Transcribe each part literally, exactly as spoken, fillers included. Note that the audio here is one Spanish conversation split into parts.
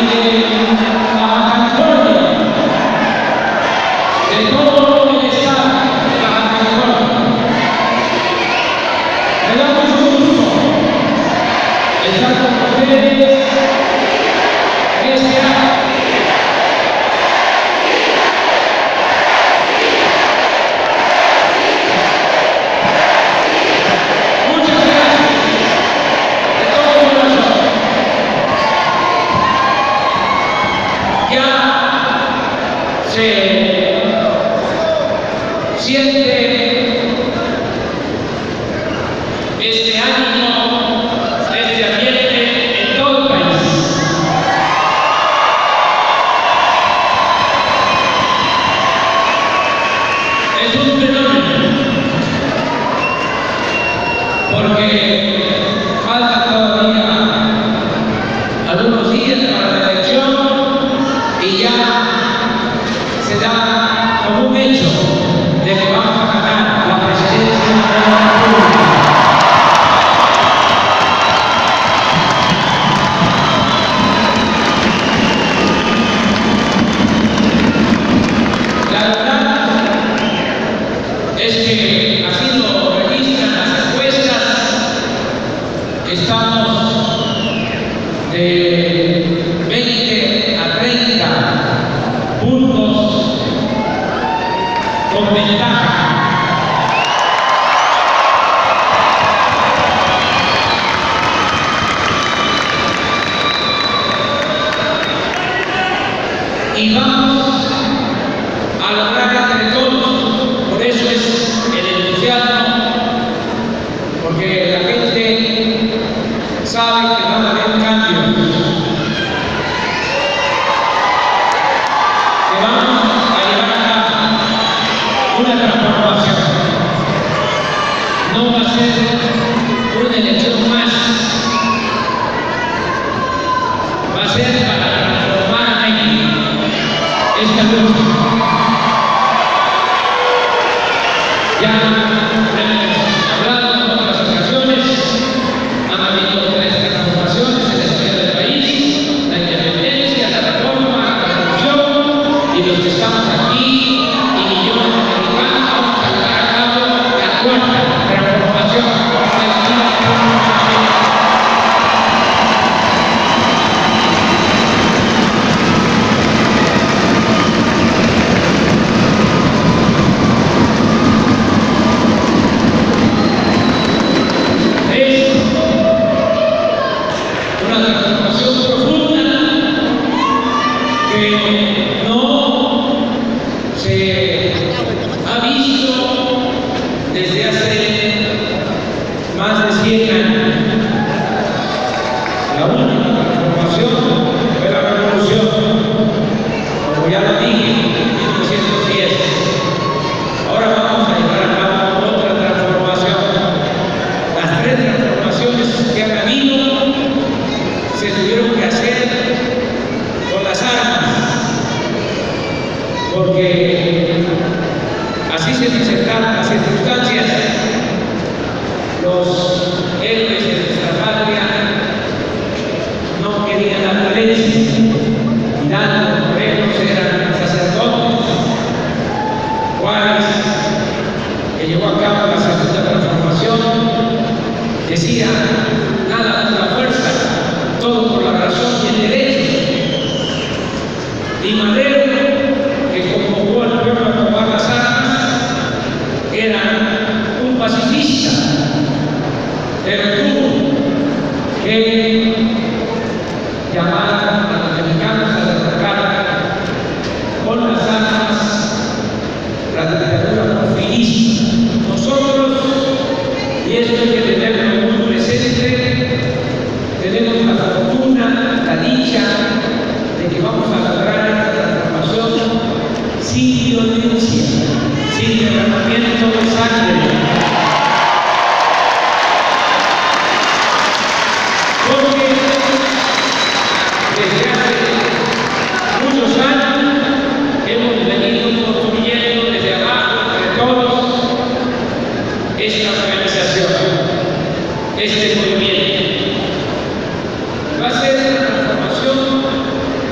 este movimiento. Va a ser una transformación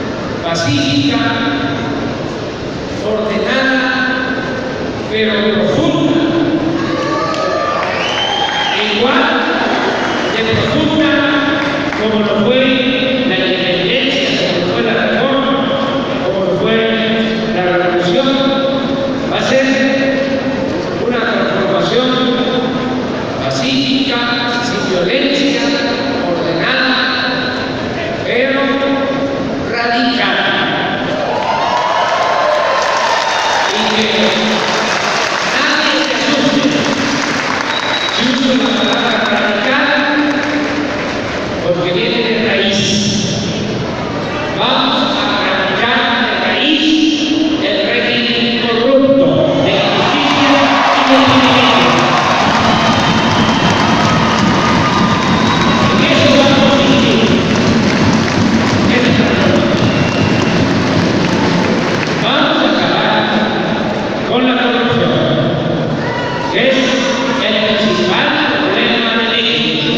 viene de raíz. Vamos a arrancar de raíz el régimen corrupto de justicia y de privilegio. En eso vamos a insistir. Esa es la razón. Vamos a acabar con la corrupción, que es el principal problema de México.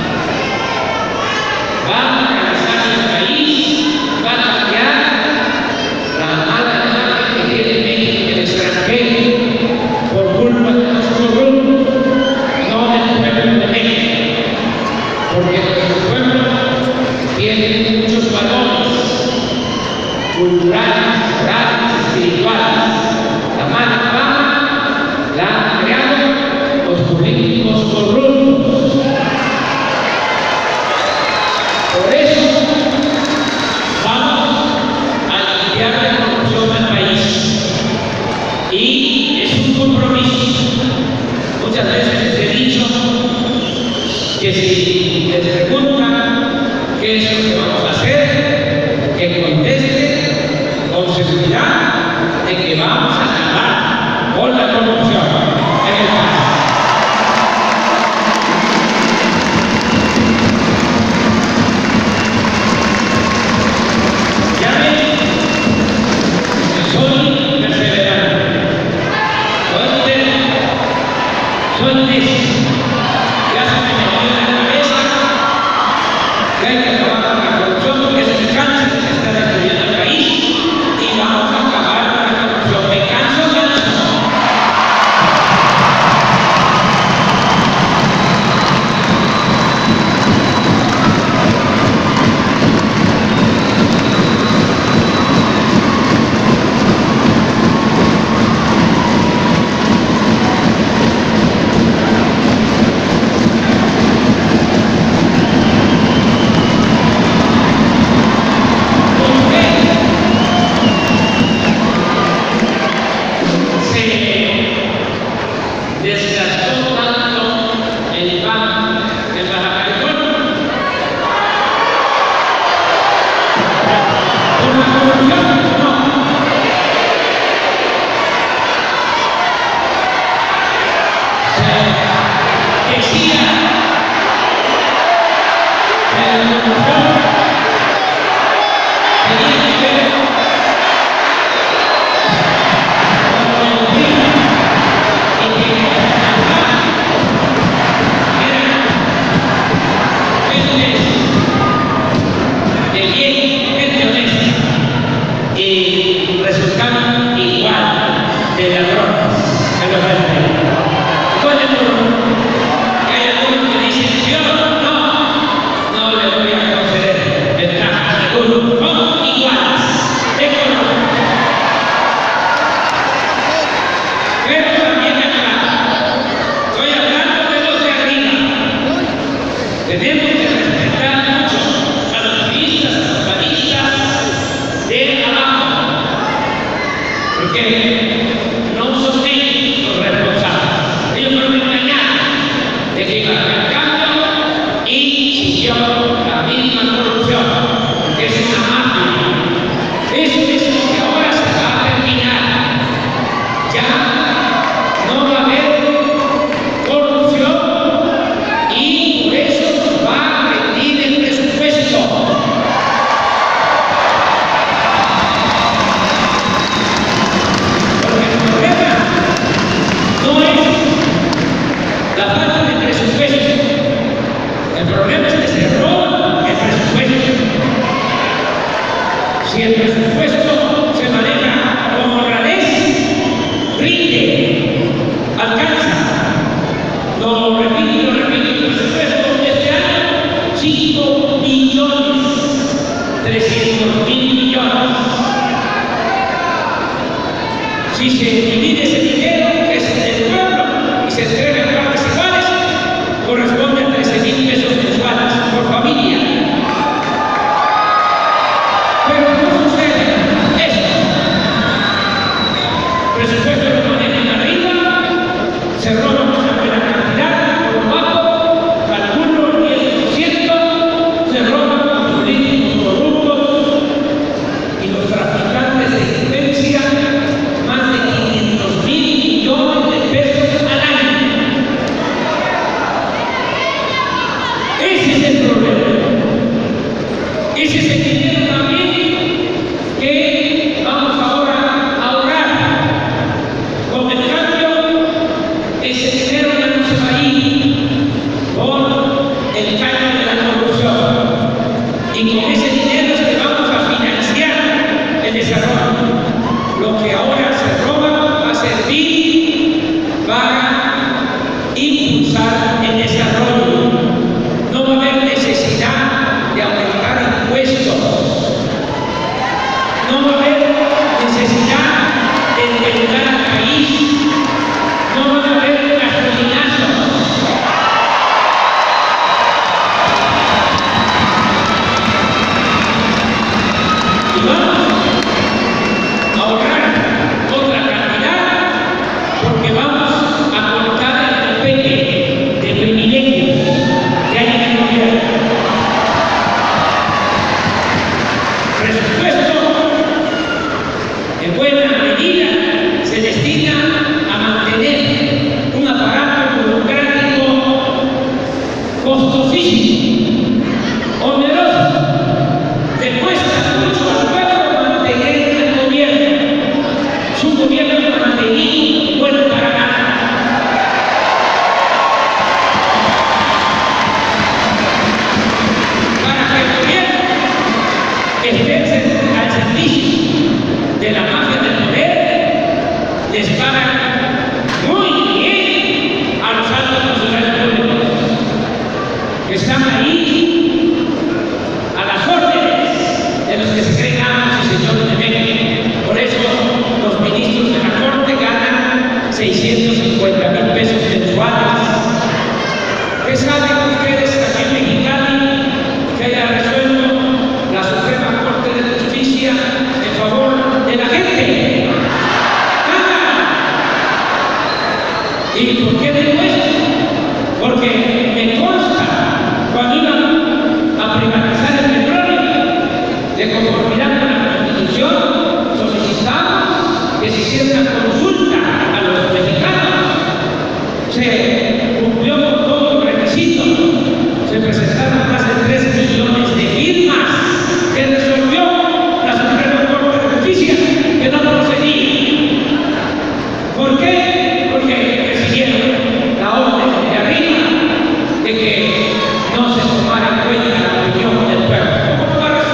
Va a regresar al país, va a cambiar la mala imagen que tiene México en el extranjero por culpa de los corruptos, no del pueblo de México, porque nuestro pueblo tiene muchos valores culturales, morales, espirituales. La mala fama la han creado los políticos corruptos. Por eso vamos a limpiar la corrupción del país. Y es un compromiso. Muchas veces les he dicho que si les preguntan qué es lo que vamos a hacer, que contesten con seguridad de que vamos a acabar con la corrupción en el país. Ya ven, soy perseverante, soy terco, soy necio. Ya se me metió en la cabeza que hay que acabar con la corrupción porque es el cáncer que está destruyendo el país y vamos a acabar con la corrupción. Me canso, canso. Tenemos que respetar mucho a los turistas, a los panistas de abajo, porque no son ellos los responsables. Ellos fueron engañados de que iba a haber cambio y siguió la misma corrupción, porque es una mafia. Eso es lo que ahora se va a terminar. Ya no va a haber corrupción y por eso va a rendir el presupuesto. Porque el problema no es la falta de presupuesto. El problema es que se roba el presupuesto. Si el presupuesto se maneja como honradez, rinde, alcanza. Lo repito, lo repito, el presupuesto de este año, cinco billones, trescientos mil millones. Si se divide ese dinero, que es del pueblo, y se entrega en partes iguales, corresponde a trece mil pesos mensuales por familia. Pero no sucede eso. El presupuesto lo manejan arriba, se roban una buena cantidad, por lo bajo, calculo el diez por ciento, se roban ese es el dinero también que vamos ahora a ahorrar. Con el cambio, ese dinero ya no se va a ir por el cambio de la corrupción. Y con ese dinero es que vamos a financiar el desarrollo. Lo que ahora se roba va a servir para impulsar el desarrollo. No va a haber necesidad de aumentar impuestos. No va a haber necesidad de endeudar al país. No va a haber gasolinazos. Y vamos a ahorrar otra cantidad porque vamos a cortar el peque de privilegios que hay en el gobierno. Presupuesto en buena medida se destina a mantener un aparato burocrático costosísimo, oneroso. Le cuesta mucho al pueblo mantener el gobierno. Es un gobierno mantenido y bueno para nada. Para que el gobierno esté al servicio de la mafia del poder, les pagan muy bien a los altos funcionarios públicos que están ahí a las órdenes de los que se creen amos y señores de México. Por eso los ministros de la Corte ganan seiscientos cincuenta mil pesos mensuales. ¿Qué saben ustedes aquí en Mexicali que haya resuelto la Suprema Corte de Justicia en favor de la gente? ¡Nada! ¿Y por qué digo esto? Porque me consta cuando iban a privatizar el petróleo, de conformidad con la Constitución, solicitamos que se hiciera una consulta a los mexicanos. Se cumplió con todos los requisitos, se presentaron más de tres millones de firmas que resolvió la Suprema Corte de Justicia que no procedía. ¿Por qué? Porque recibieron la orden de arriba de que no se tomara en cuenta la opinión del pueblo. ¿Cómo vas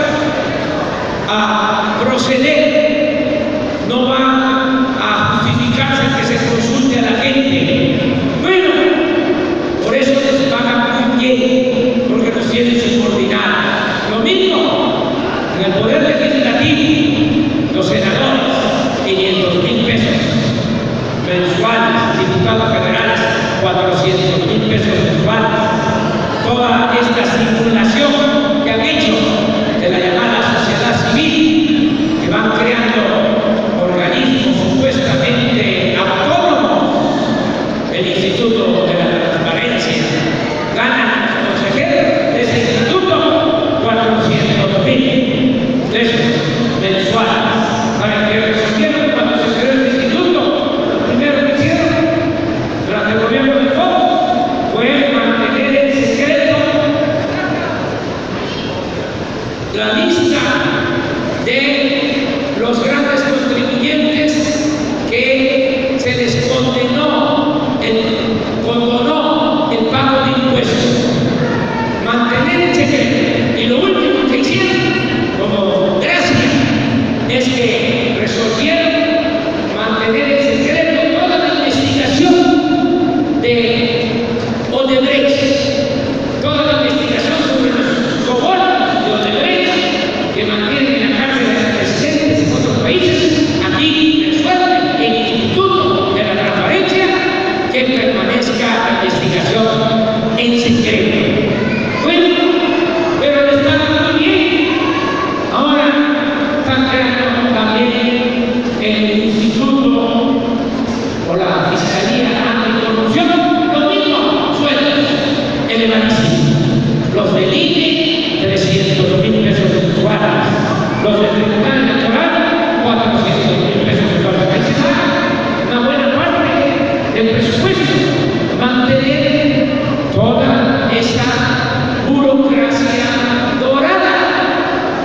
a proceder? No va a justificarse que se consulte a la gente. Bueno, por eso les pagan muy bien, porque nos tienen subordinados. Lo mismo en el Poder Legislativo, los senadores, quinientos mil pesos mensuales, diputados federales, cuatrocientos mil pesos mensuales. Toda esta simulación que han hecho de la llamada sociedad civil, que van creando organismos supuestamente autónomos, el Instituto de la Transparencia, ganan los consejeros de ese instituto cuatrocientos mil pesos mensuales. ¿Saben qué resolvieron cuando se creó este instituto? Lo primero que hicieron durante el gobierno de Fox fue mantener en secreto la lista de los grandes contribuyentes que se les condenó, el, condonó el pago de impuestos. Mantener en secreto. Y lo último que hicieron, como gracia, es que resolvieron mantener en secreto toda la investigación de Odebrecht, toda la investigación sobre los sobornos de Odebrecht que mantienen en la cárcel a presidentes en otros países. Aquí resuelven el Instituto de la Transparencia que permanezca la investigación en secreto. Bueno, pero les pagan muy bien. Ahora están creando también el Instituto o la Fiscalía Anticorrupción, lo mismo, sueldos elevadísimos. Los del I N E, trescientos mil pesos mensuales. Los del Tribunal Electoral, cuatrocientos mil pesos mensuales. Ahí se da una buena parte del presupuesto. Mantener toda esa burocracia dorada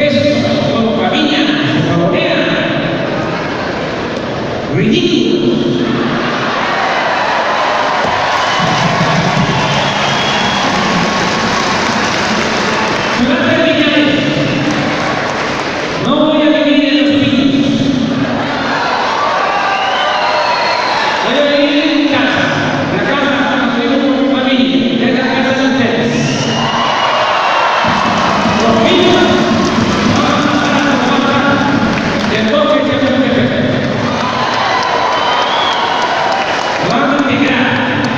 gestos como caminan, se favorean, ridículos. Se va a terminar esto. No voy a vivir en los pinos. Voy a vivir en mi casa, la casa que tengo con mi familia, es la casa de ustedes. Los pinos van a pasar a la mata del bosque que tenemos que ver. Van a integrar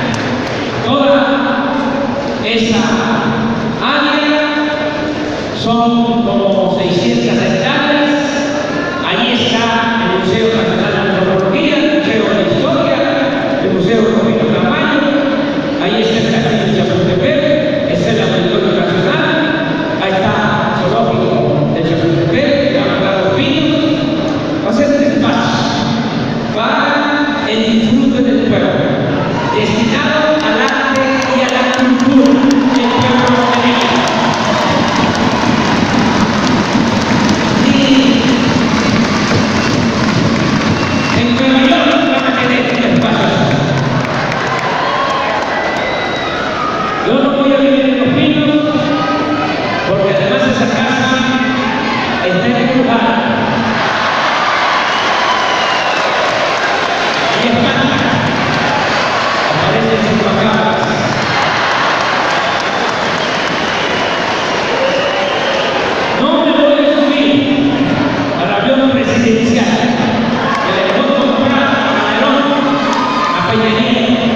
toda esa área, son como seiscientas hectáreas. Ahí está el Museo Nacional de Antropología, el Museo de Historia, el Museo Romino Tamayo, ahí está el Castillo de Chapultepec, está el Auditorio Nacional, ahí está el Zoológico de Chapultepec, que va a dar los pinos. Va a ser un espacio para el disfrute del pueblo, destinado al arte y a la cultura del pueblo de México. Y en Nueva York van a tener un espacio. Yo no voy a vivir en los pinos, porque además esa casa está en un lugar. Y espanta, aparecen chupacabras. No me voy a subir al avión presidencial que le dejó comprar a Calderón, a Peña Nieto.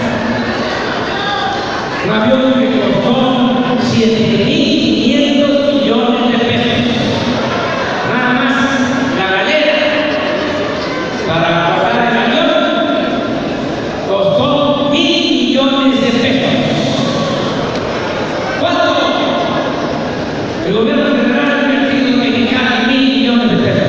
Un avión que costó siete mil quinientos millones de pesos. Nada más la galera para guardar el avión costó mil millones de pesos. ¿Cuánto? El gobierno federal ha invertido en Mexicali mil millones de pesos.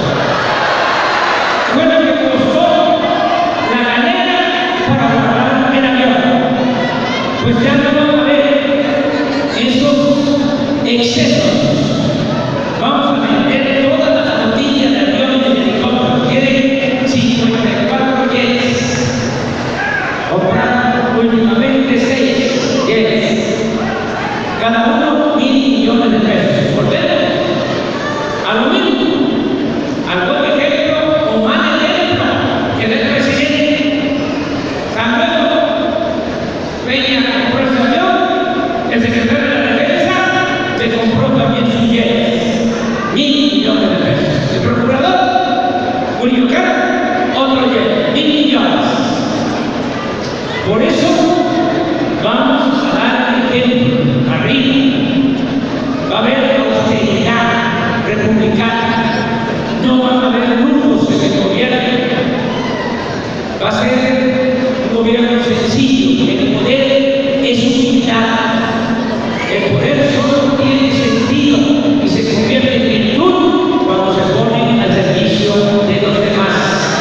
Fue lo que costó la galera para guardar el avión. Pues ya no van a ver esos excesos. Vamos a vender todas las flotillas de aviones y helicópteros. Quieren cincuenta y cuatro jets. Compraron últimamente seis jets. Cada uno mil millones de pesos. Volvemos a lo mismo. Al buen ejemplo o mal ejemplo que del presidente. También Peña compró ese avión, el secretario de la Defensa le compró también su jet, mil millones de pesos. El procurador, Julio Caro, otro jet, mil millones. Por eso vamos a dar ejemplo arriba. Va a haber austeridad republicana, no van a haber lujos en el gobierno. Va a ser un gobierno sencillo. El poder es humildad. El poder solo tiene sentido y se convierte en virtud cuando se pone al servicio de los demás.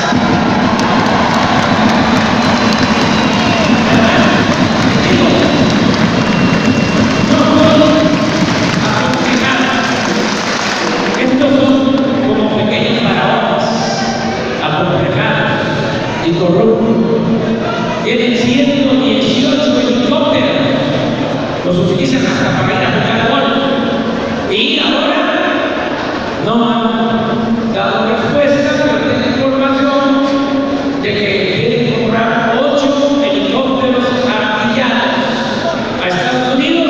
No voy a complicar. Estos son como pequeños faraones, acomplejados y corruptos. Tienen ciento dieciocho helicópteros, los utilizan hasta para ir a jugar golf. Y ahora no han dado respuesta, pero tienen información de que quieren comprar ocho helicópteros artillados a Estados Unidos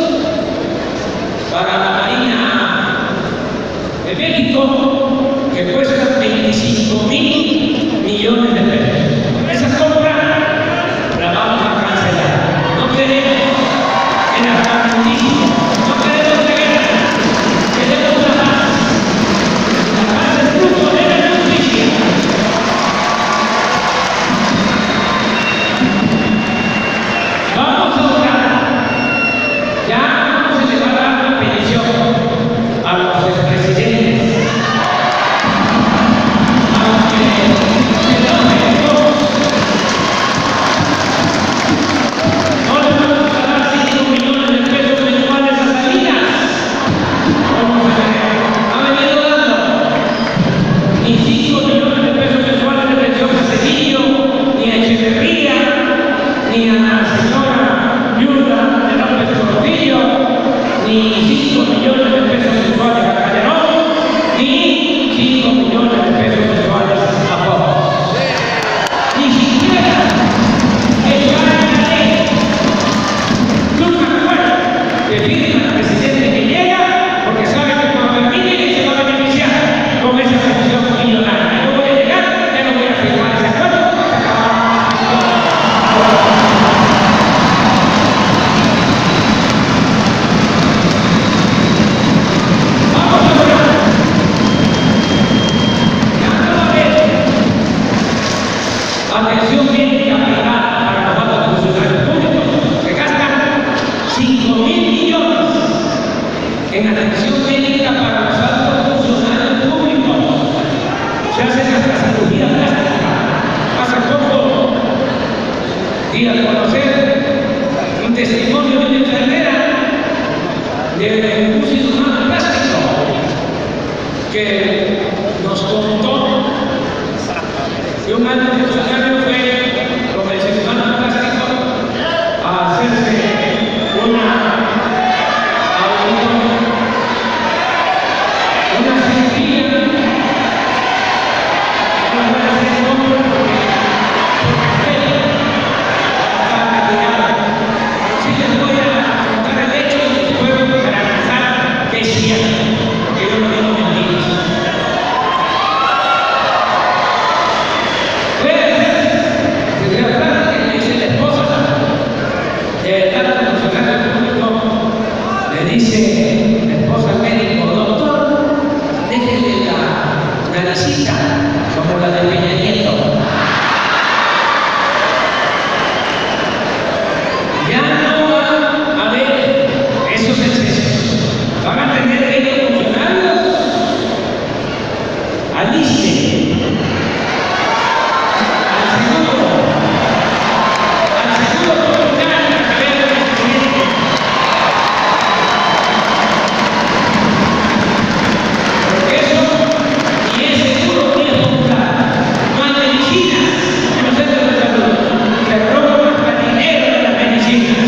para la Marina de México, que cuestan veinticinco mil millones de pesos. Esa compra la vamos a cancelar. No queremos el armamentismo, no queremos la guerra, queremos la paz. que firma el presidente que llega, porque sabe que cuando termine se va a beneficiar con esa pensión millonaria. No voy a llegar, ya no voy a firmar ese acuerdo, se acaba. Vamos a lograr. Ya no va a haber atención médica privada para los altos funcionarios públicos. Se gastan cinco mil millones en atención médica para los altos funcionarios públicos. Se hacen hasta cirugía plástica. Hace poco di a conocer un testimonio de una enfermera de un cirujano plástico que nos contó que un alto funcionario fue con el cirujano plástico a hacerse una una cirugía, una buena cirugía, porque está retirada. Sí les voy a contar el hecho y les puedo garantizar que es cierto, porque yo no digo mentiras. Puede ser, se dio plata que le dice la esposa del alto funcionario público, le dice la esposa al médico: doctor, déjele la naricita como la de Peña Nieto. Ya no va a haber esos excesos. Van a tener veinte funcionarios al ISSSTE, al seguro, al seguro comunitario que debe destruir. Porque eso ni es seguro ni es popular. No hay medicinas en los centros de salud. Se roban hasta dinero de las medicinas.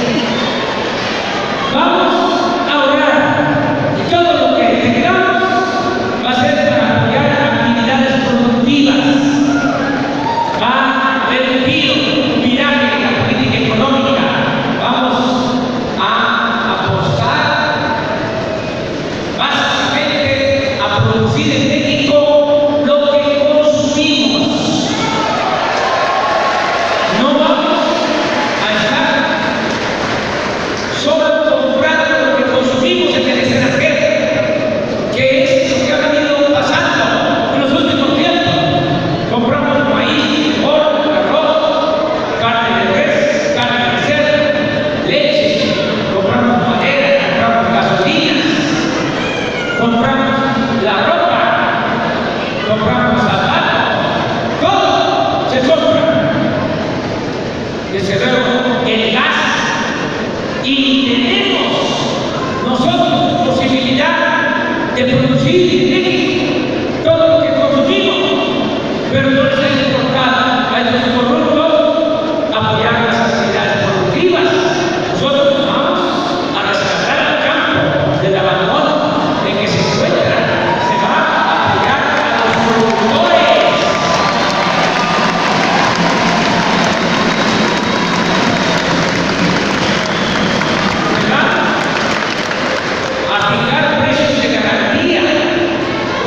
Vamos a orar y todo lo que tengamos va a ser para apoyar actividades productivas. Va a haber un giro, un viraje en la política económica. Vamos a apostar básicamente a producir en México lo que consumimos. No vamos a estar solo comprando lo que consumimos en el extranjero, que es lo que ha venido pasando en los últimos tiempos. Compramos maíz, frijol, arroz, carne de res, carne de cerdo, leche, compramos madera, compramos gasolina, compramos la ropa, compramos zapatos, todo se compra. Desde luego el gas, y tenemos nosotros posibilidad de producir en México todo lo que consumimos, pero no les hay importado a estos corruptos apoyar las actividades productivas. Nosotros vamos a rescatar al campo del abandono en que se encuentra. Se va a apoyar a los productores. Se va a fijar precios de garantía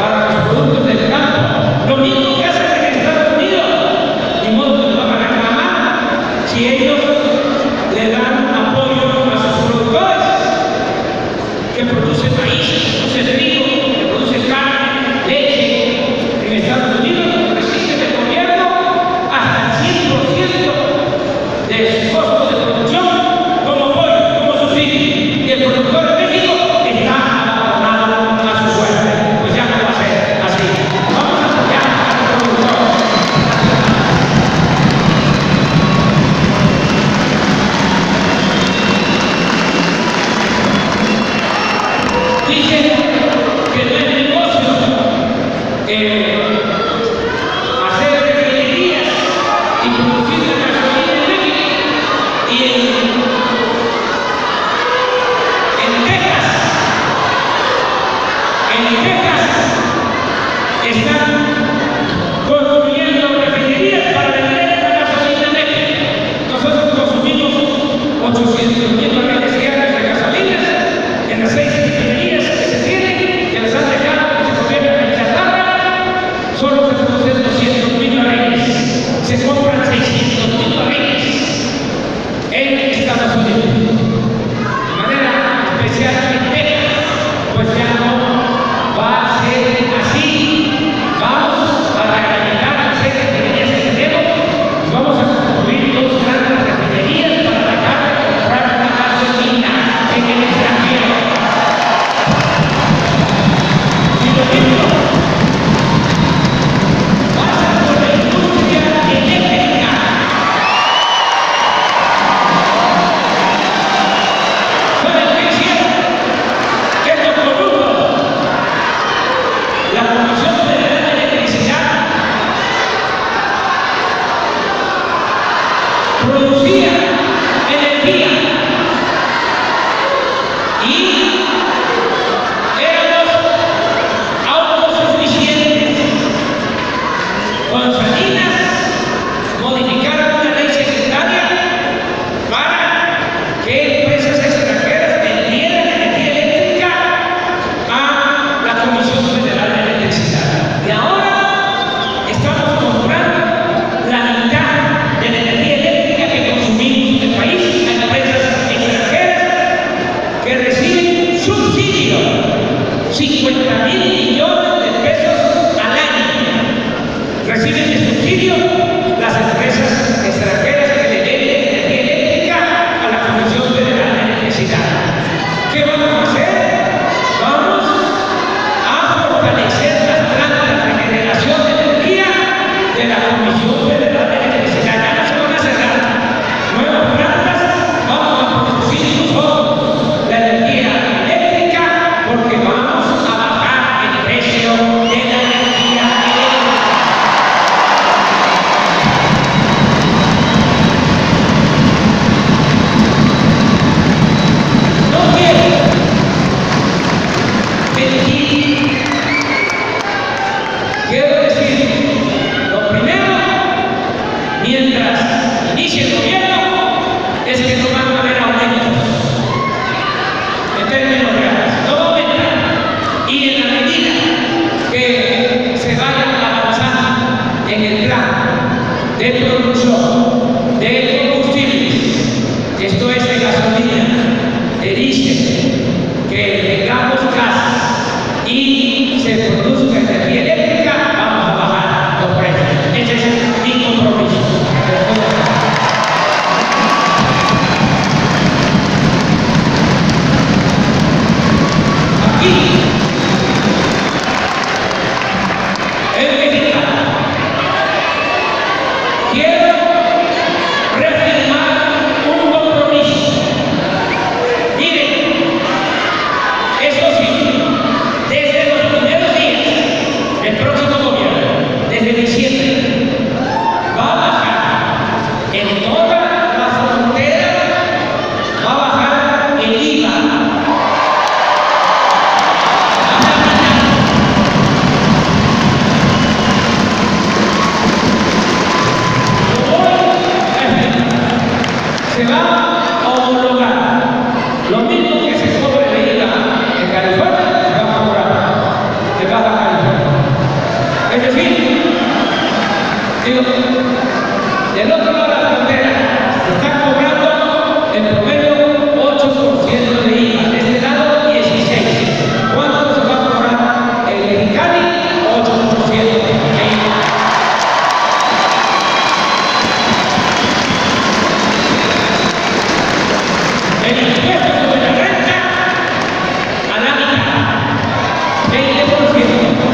presupuesto sobre la renta a la mitad, veinte por ciento.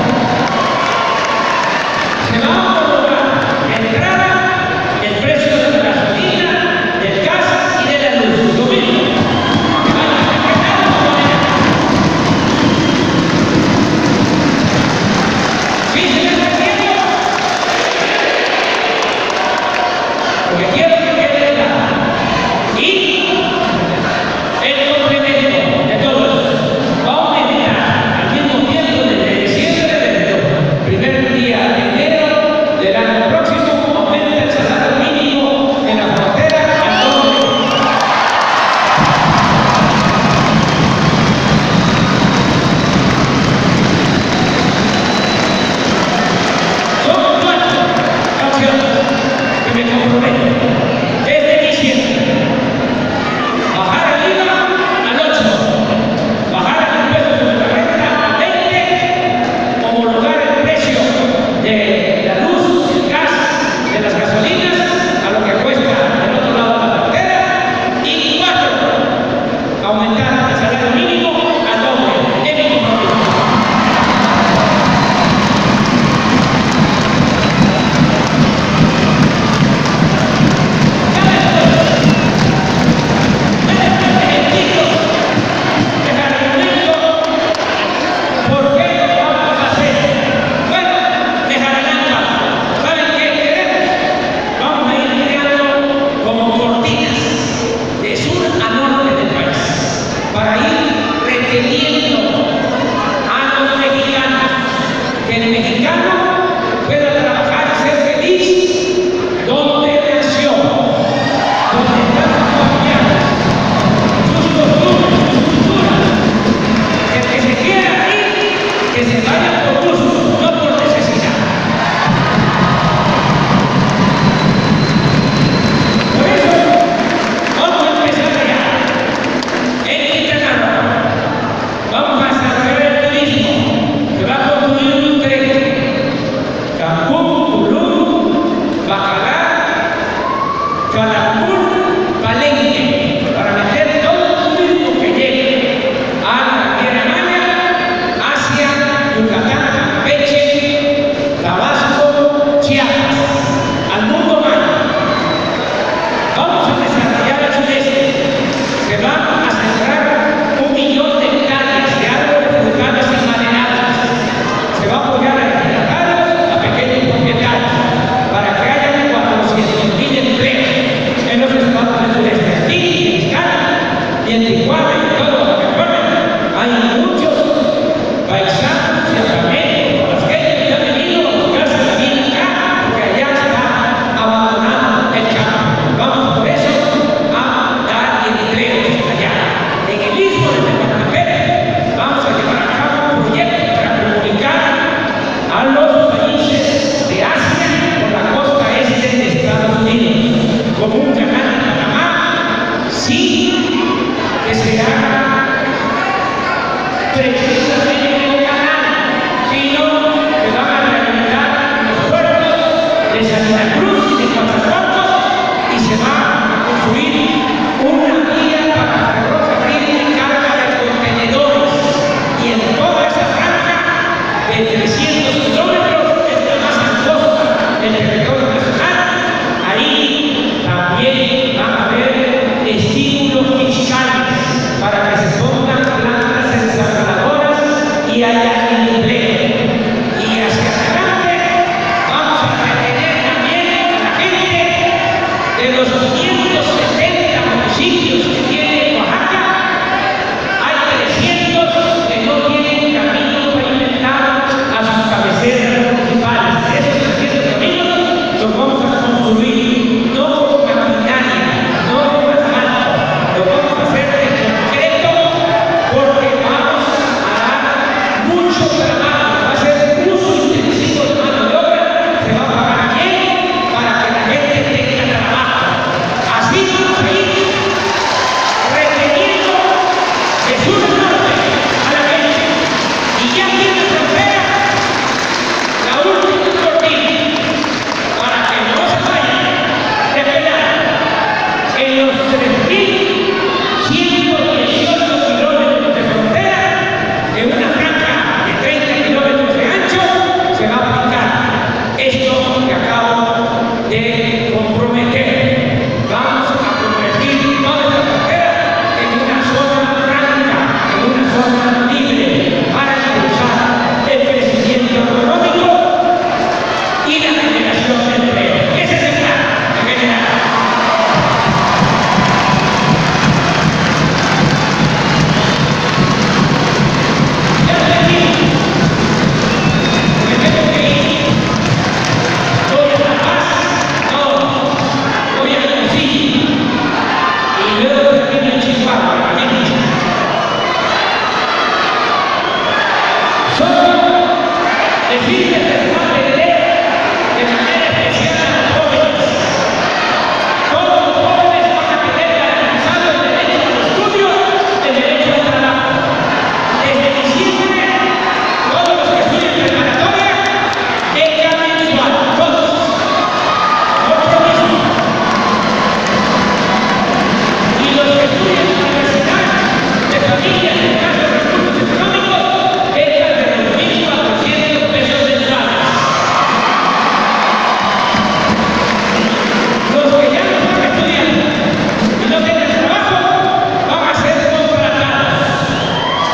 Se va a homologar de entrada el precio de la gasolina, del gas y de la luz. Lo mismo. Que van a respetar los poderes. ¿Sí se me está haciendo? Porque quiero que quede claro. Y el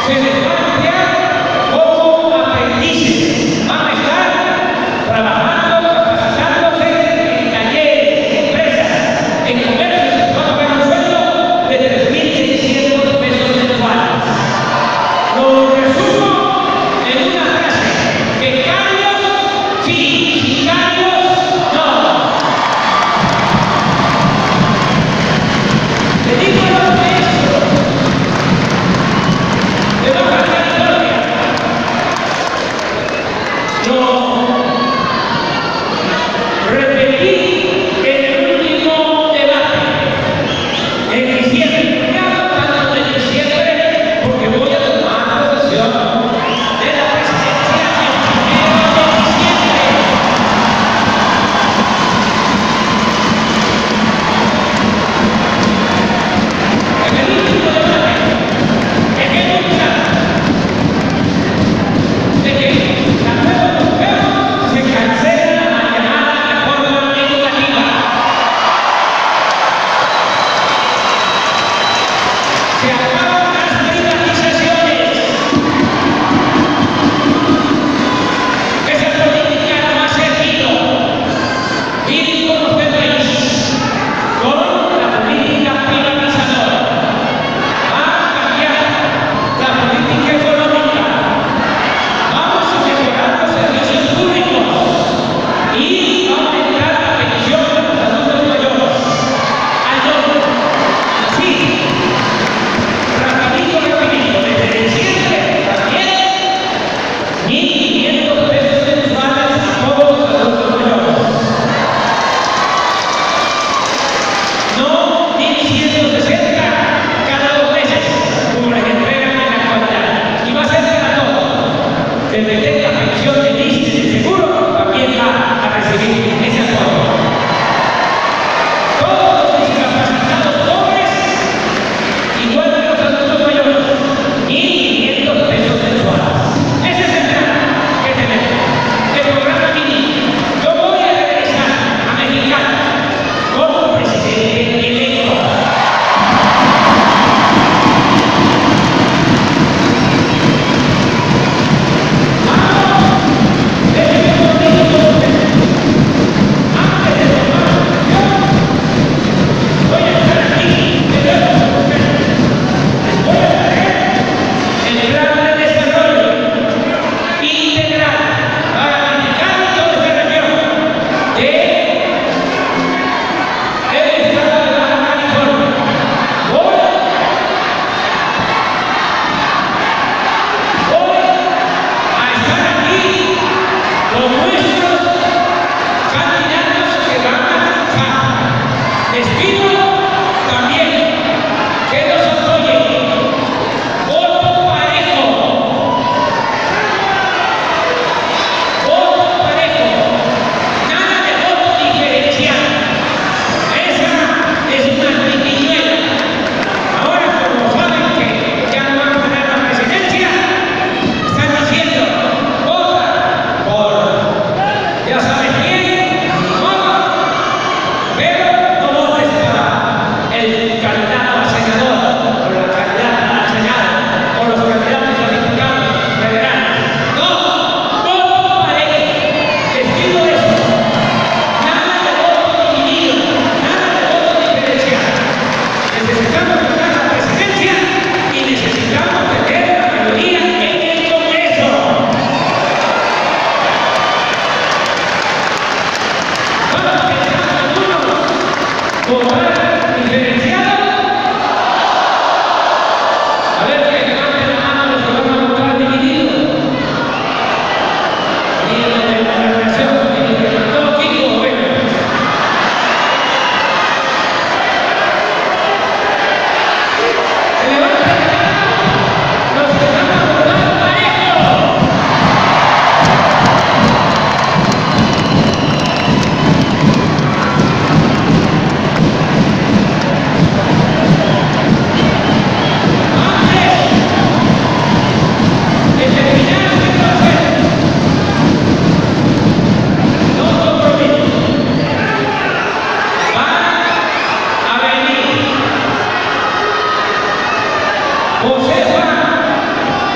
se les va a emplear como aprendices. Van a estar trabajando, capacitándose en talleres, en empresas, en comercios, se van a pagar un sueldo de tres mil seiscientos pesos mensuales. Lo resumo en una frase: becarios sí, sicarios no. Le digo a los maestros, le va a faltar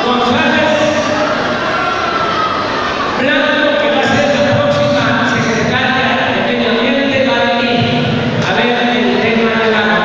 González Blanco, que va a ser la próxima secretaria de Medio Ambiente, va a venir a ver el tema del agua.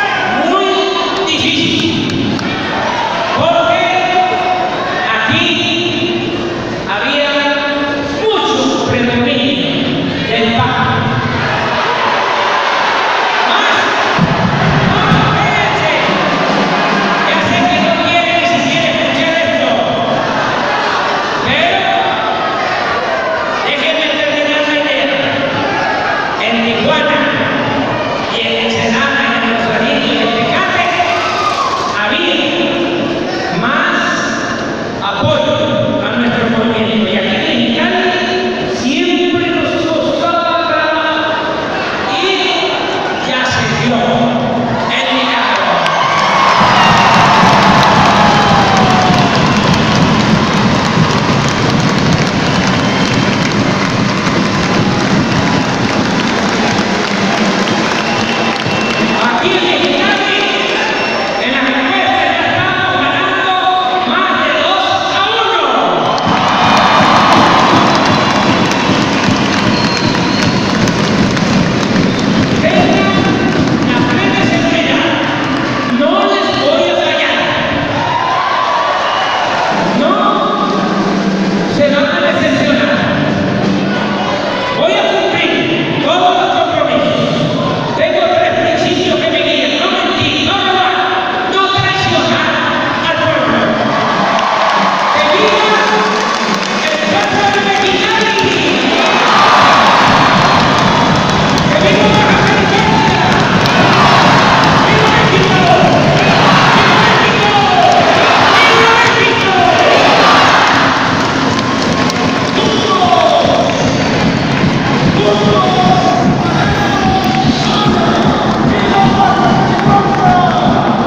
Aquí